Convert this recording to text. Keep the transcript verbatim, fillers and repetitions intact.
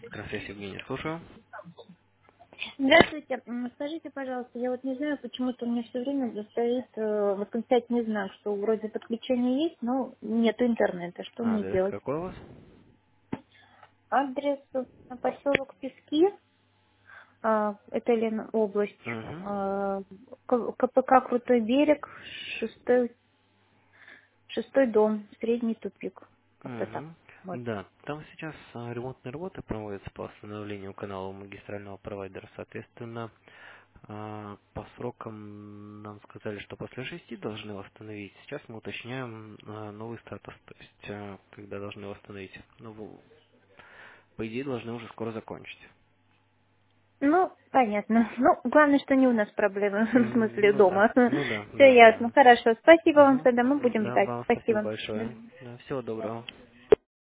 Здравствуйте, Евгений, слушаю. Здравствуйте. М, Скажите, пожалуйста, я вот не знаю, почему-то у меня все время стоит э, восклицательный знак, что вроде подключение есть, но нету интернета. Что мне Адрес делать? какой у вас? Адрес э, поселок Пески, а, это Лена область, Угу. а, К- КПК Крутой берег, шестой, шестой дом, средний тупик. Как-то так. Угу. Вот. Да, там сейчас а, ремонтные работы проводятся по восстановлению канала магистрального провайдера. Соответственно, а, по срокам нам сказали, что после шести должны восстановить. Сейчас мы уточняем а, новый статус, то есть а, когда должны восстановить. Ну, в- по идее, должны уже скоро закончить. Ну, понятно. Ну, главное, что не у нас проблемы, в М, смысле Ну да, дома. ну да, Все да, ясно. да. Хорошо. Спасибо вам Угу. тогда. Мы будем Да, ждать. вам спасибо Спасибо. большое. Да, всего доброго.